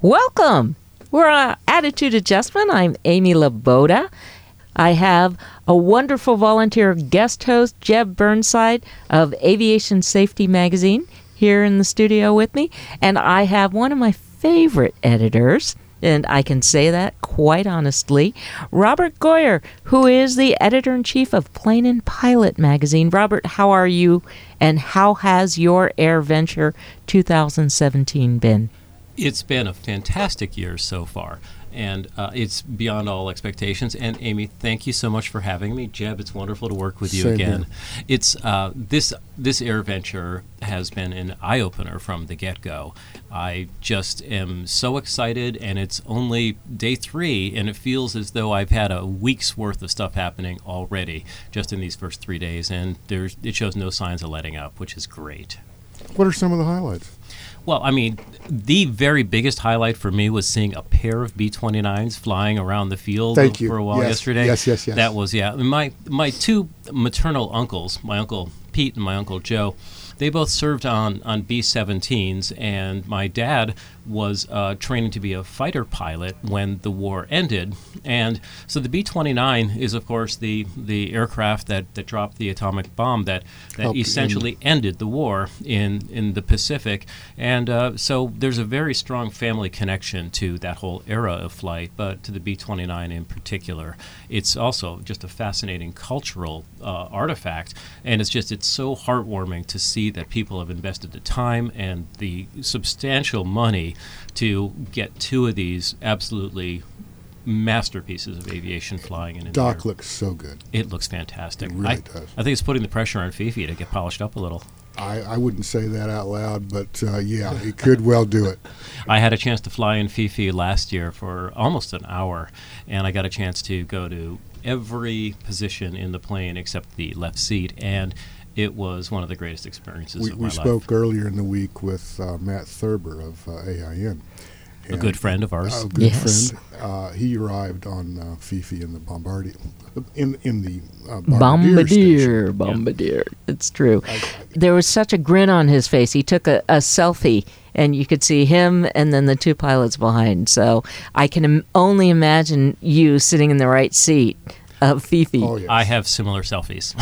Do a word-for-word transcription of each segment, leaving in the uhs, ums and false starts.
Welcome. We're on Attitude Adjustment. I'm Amy Laboda. I have a wonderful volunteer guest host, Jeb Burnside of Aviation Safety Magazine, here in the studio with me. And I have one of my favorite editors, and I can say that quite honestly, Robert Goyer, who is the editor-in-chief of Plane and Pilot magazine. Robert, how are you, and how has your AirVenture two thousand seventeen been? It's been a fantastic year so far, and uh, it's beyond all expectations. And Amy, thank you so much for having me. Jeb, it's wonderful to work with you Same again. here. It's uh, this this AirVenture has been an eye-opener from the get-go. I just am so excited, and it's only day three, and it feels as though I've had a week's worth of stuff happening already just in these first three days, and there's it shows no signs of letting up, which is great. What are some of the highlights? Well, I mean, the very biggest highlight for me was seeing a pair of B twenty-nines flying around the field Thank you. for a while Yes, yesterday. yes, yes, yes. That was, yeah. My my two maternal uncles, my uncle Pete and my uncle Joe, they both served on, on B seventeens, and my dad was uh, training to be a fighter pilot when the war ended. And so the B twenty-nine is, of course, the, the aircraft that, that dropped the atomic bomb that, that Helped essentially ended the war in, in the Pacific. And uh, so there's a very strong family connection to that whole era of flight, but to the B twenty-nine in particular. It's also just a fascinating cultural uh, artifact, and it's just it's so heartwarming to see that people have invested the time and the substantial money to get two of these absolutely masterpieces of aviation flying in. Doc India. looks so good. It looks fantastic. It really I, does. I think it's putting the pressure on Fifi to get polished up a little. I, I wouldn't say that out loud, but uh, yeah, it could well do it. I had a chance to fly in Fifi last year for almost an hour, and I got a chance to go to every position in the plane except the left seat, and it was one of the greatest experiences We, of we my spoke life. earlier in the week with uh, Matt Thurber of uh, A I N. A good friend of ours. A good Yes. friend. Uh, he arrived on uh, Fifi in the Bombardier, in in the uh, Bombardier, station. Bombardier, Bombardier. It's true. I- I- There was such a grin on his face. He took a, a selfie, and you could see him and then the two pilots behind. So I can Im- only imagine you sitting in the right seat of Fifi. Oh, yes. I have similar selfies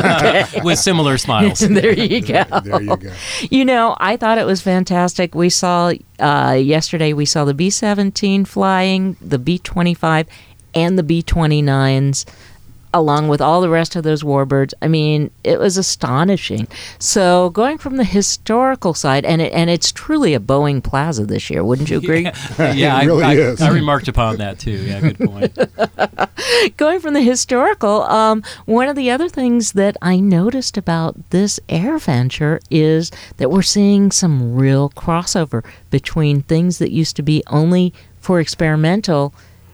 with similar smiles. There you go. There you go. You know, I thought it was fantastic. We saw uh, yesterday, we saw the B seventeen flying, the B twenty-five, and the B twenty-nines, along with all the rest of those warbirds. I mean, it was astonishing. So going from the historical side, and it, and it's truly a Boeing Plaza this year, wouldn't you agree? Yeah, yeah, It I, really I, is. I remarked upon that too. Yeah, good point. Going from the historical, um, one of the other things that I noticed about this AirVenture is that we're seeing some real crossover between things that used to be only for experimental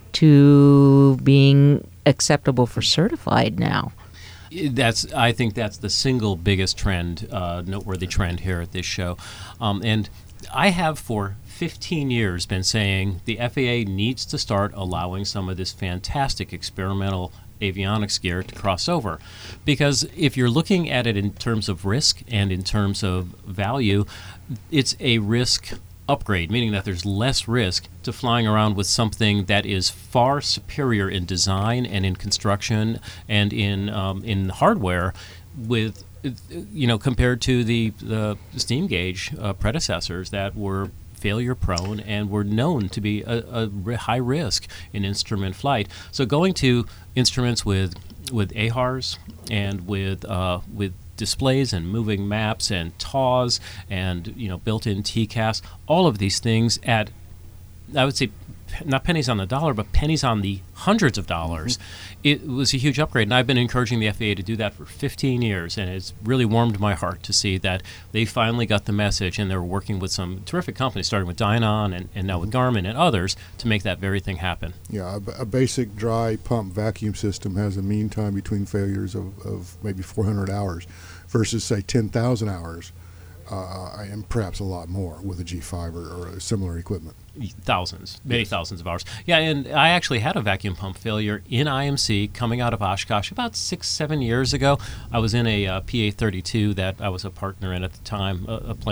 to being acceptable for certified now. That's I think that's the single biggest trend, uh, noteworthy trend here at this show, um, and I have for fifteen years been saying the F A A needs to start allowing some of this fantastic experimental avionics gear to cross over, because if you're looking at it in terms of risk and in terms of value, it's a risk upgrade, meaning that there's less risk to flying around with something that is far superior in design and in construction and in um, in hardware, with you know compared to the the steam gauge uh, predecessors that were failure prone and were known to be a, a ri- high risk in instrument flight. So going to instruments with with A H A Rs and with uh, with displays and moving maps and T A Ws and you know built-in T C A S, all of these things at, I would say, not pennies on the dollar, but pennies on the hundreds of dollars. Mm-hmm. It was a huge upgrade, and I've been encouraging the F A A to do that for fifteen years, and it's really warmed my heart to see that they finally got the message, and they're working with some terrific companies, starting with Dynon and, and now with Garmin and others, to make that very thing happen. Yeah, a, a basic dry pump vacuum system has a mean time between failures of, of maybe four hundred hours versus, say, ten thousand hours, uh, and perhaps a lot more with a G five or, or similar equipment. Thousands, many Yes. thousands of hours. Yeah, and I actually had a vacuum pump failure in I M C coming out of Oshkosh about six, seven years ago. I was in a uh, P A thirty-two that I was a partner in at the time, a, a plane I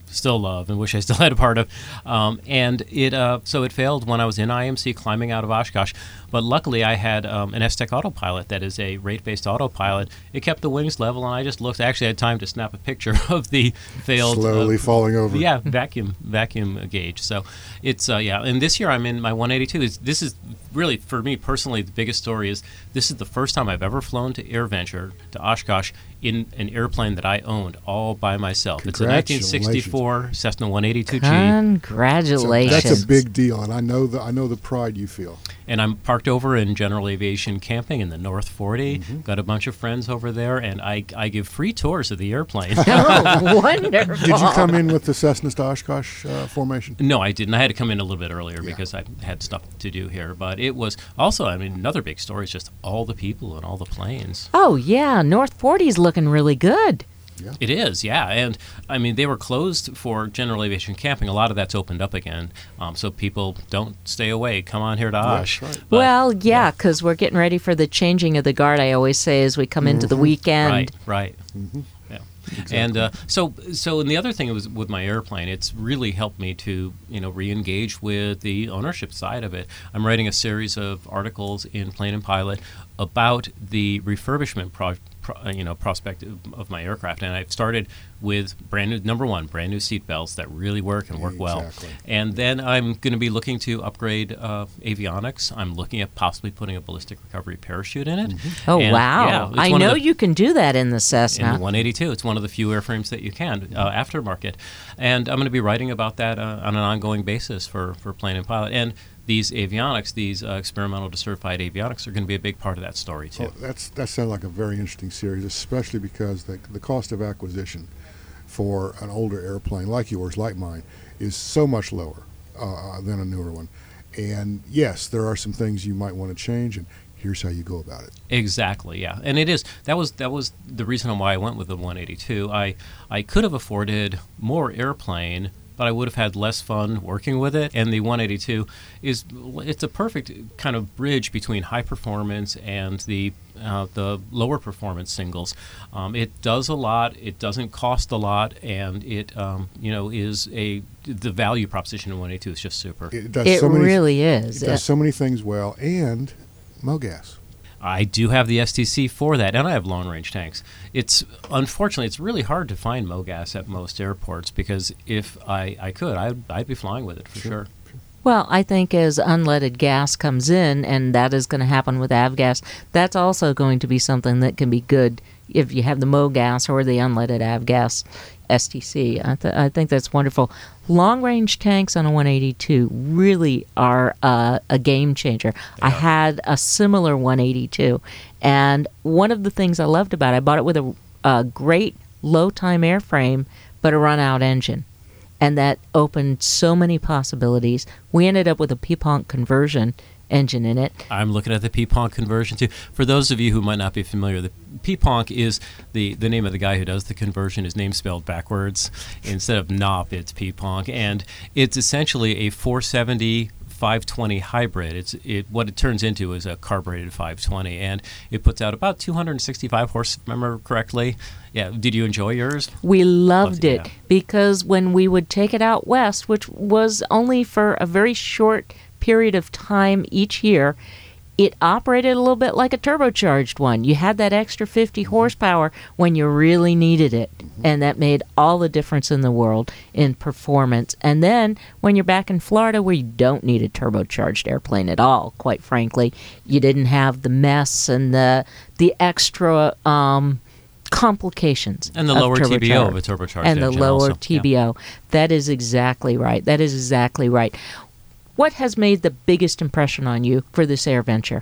still love and wish I still had a part of. Um, and it uh, so it failed when I was in I M C climbing out of Oshkosh. But luckily, I had um, an S-Tech autopilot that is a rate-based autopilot. It kept the wings level, and I just looked. I actually had time to snap a picture of the failed slowly uh, falling over. Yeah, vacuum vacuum gauge. So it's uh, yeah. And this year I'm in my one eighty-two. It's, this is really for me personally the biggest story is this is the first time I've ever flown to AirVenture to Oshkosh in an airplane that I owned all by myself. It's a nineteen sixty-four Cessna one eighty-two G. Congratulations! So that's a big deal, and I know the I know the pride you feel. And I'm parked over in General Aviation Camping in the North forty. Mm-hmm. Got a bunch of friends over there, and I, I give free tours of the airplane. Oh, wonderful! Did you come in with the Cessna to Oshkosh uh, formation? No, I didn't. I had to come in a little bit earlier Yeah. because I had stuff to do here. But it was also, I mean, another big story is just all the people and all the planes. Oh yeah, North forty's looking really good. Yeah. It is, yeah. And, I mean, they were closed for general aviation camping. A lot of that's opened up again. Um, so people don't stay away. Come on here to Osh. That's right. But, Well, yeah, because we're getting ready for the changing of the guard, I always say, as we come into the weekend. Right, right. Mm-hmm. Yeah. Exactly. And uh, so, so, and the other thing was with my airplane, it's really helped me to, you know, re-engage with the ownership side of it. I'm writing a series of articles in Plane and Pilot about the refurbishment project. Pro, you know, prospect of, of my aircraft, and I've started with brand new, number one, brand new seat belts that really work and work Exactly. well. And then I'm going to be looking to upgrade uh, avionics. I'm looking at possibly putting a ballistic recovery parachute in it. Mm-hmm. Oh, And, wow. yeah, it's I one of know the- you can do that in the in Cessna. the one eighty-two. It's one of the few airframes that you can uh, aftermarket. And I'm going to be writing about that uh, on an ongoing basis for, for Plane and Pilot. And these avionics, these uh, experimental to certified avionics, are going to be a big part of that story, too. Well, that's that sounds like a very interesting series, especially because the the cost of acquisition for an older airplane like yours, like mine, is so much lower uh, than a newer one. And yes, there are some things you might want to change, and here's how you go about it. Exactly, yeah, and it is that was that was the reason why I went with the one eighty-two. I I could have afforded more airplane, but I would have had less fun working with it. And the one eighty-two is it's a perfect kind of bridge between high performance and the uh, the lower performance singles. Um, it does a lot. It doesn't cost a lot, and it um, you know is a the value proposition in one eighty-two is just super. It does It so many, really is. It does so many things well, and MoGas. I do have the S T C for that, and I have long-range tanks. It's unfortunately it's really hard to find MoGas at most airports because if I, I could, I'd, I'd be flying with it for sure. Sure. Well, I think as unleaded gas comes in, and that is going to happen with avgas, that's also going to be something that can be good if you have the MoGas or the unleaded avgas S T C. I, th- I think that's wonderful. Long-range tanks on a one eighty-two really are uh, a game changer. I had a similar one eighty-two, and one of the things I loved about it, I bought it with a, a great low-time airframe, but a run-out engine. And that opened so many possibilities. We ended up with a P P O N C conversion engine in it. I'm looking at the P P O N C conversion too. For those of you who might not be familiar, the P P O N C is the, the name of the guy who does the conversion. His name's spelled backwards. Instead of N O P, it's P P O N C. And it's essentially a four seventy five twenty hybrid. It's it what it turns into is a carbureted five twenty, and it puts out about two hundred sixty-five horse, if I remember correctly. Yeah, did you enjoy yours? We loved Loved it it, yeah. because when we would take it out west, which was only for a very short period of time each year, it operated a little bit like a turbocharged one. You had that extra fifty horsepower when you really needed it, and that made all the difference in the world in performance. And then when you're back in Florida where you don't need a turbocharged airplane at all, quite frankly, you didn't have the mess and the the extra um, complications. And the of lower T B O turbocharged. of a turbocharged And the engine lower also. T B O. That is exactly right. That is exactly right. What has made the biggest impression on you for this AirVenture?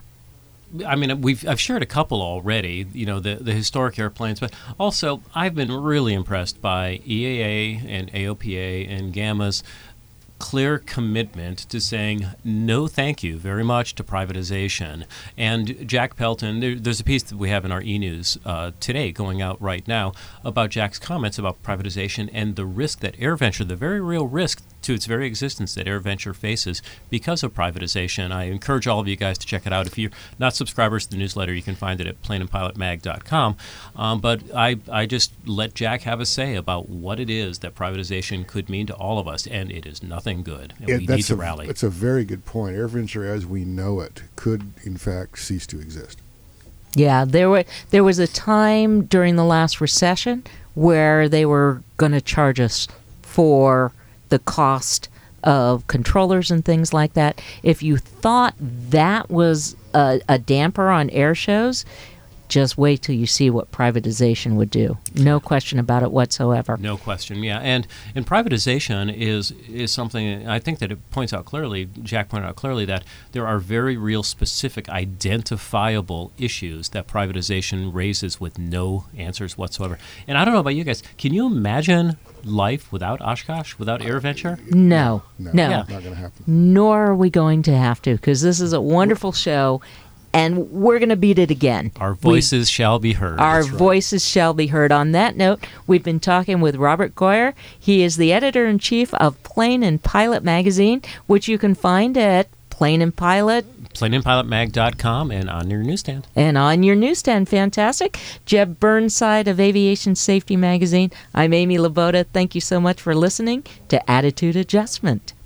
I mean, we've I've shared a couple already, you know, the, the historic airplanes, but also I've been really impressed by E A A and A O P A and GAMA's clear commitment to saying no thank you very much to privatization. And Jack Pelton, there, there's a piece that we have in our e-news uh, today going out right now about Jack's comments about privatization and the risk that AirVenture, the very real risk to its very existence that AirVenture faces because of privatization. I encourage all of you guys to check it out. If you're not subscribers to the newsletter, you can find it at plane and pilot mag dot com. Um, but I, I just let Jack have a say about what it is that privatization could mean to all of us, and it is nothing good. And Yeah, we that's need to a, rally. That's a very good point. AirVenture, as we know it, could in fact cease to exist. Yeah, there were there was a time during the last recession where they were going to charge us for the cost of controllers and things like that. If you thought that was a, a damper on air shows, just wait till you see what privatization would do. No question about it whatsoever. No question, yeah. And and privatization is is something, I think that it points out clearly, Jack pointed out clearly, that there are very real, specific, identifiable issues that privatization raises with no answers whatsoever. And I don't know about you guys, can you imagine life without Oshkosh, without AirVenture? No, No, no. Yeah. not going to happen. Nor are we going to have to, because this is a wonderful show, and we're going to beat it again. Our We- voices shall be heard. Our That's right. voices shall be heard. On that note, we've been talking with Robert Goyer. He is the editor-in-chief of Plane and Pilot magazine, which you can find at Plane and Pilot plane and pilot mag dot com and on your newsstand. and on your newsstand. Fantastic. Jeb Burnside of Aviation Safety magazine. I'm Amy Laboda. Thank you so much for listening to Attitude Adjustment.